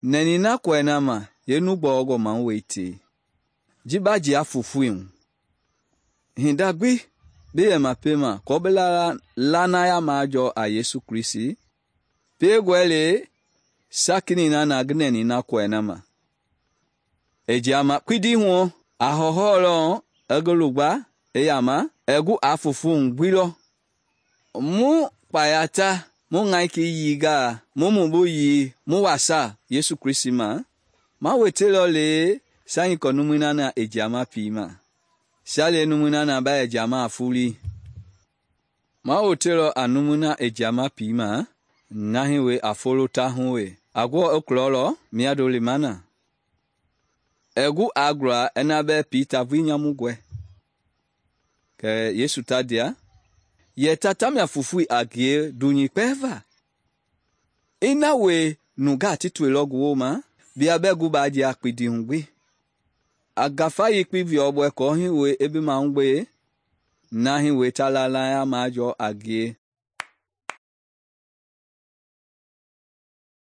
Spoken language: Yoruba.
Neni na kwena ma yenu gbogo man wete. Jibaji afufuin. Hindagbi be ma pema kobela lana ya majo a Yesu Kristi. Pe gwele sakini na gneni na kwena ma. Ejama kwidi huo ahoholo egolugba eyama egu afufun gbilo. Mu payata mu ngaiki yiga mu mumbu yi mu wasa Yesu Kristi ma wetelo le sanyi konumina na ejama pima. Sale numina na ba ejama afuli. Ma wetelo anumina ejama pima nahiwe afolo tahuwe. Agwo oklolo miadole mana. Egu agra enabe pita vinyamugwe. Ke Yesu tadia ye tatami afufui agie dunyi peva. Inawe nuga titwelogu woma biabegu baji akpidi hungwe. Agafa yikpi viobwe kohiwe ebi maungwe nahiwe talala ya majo agie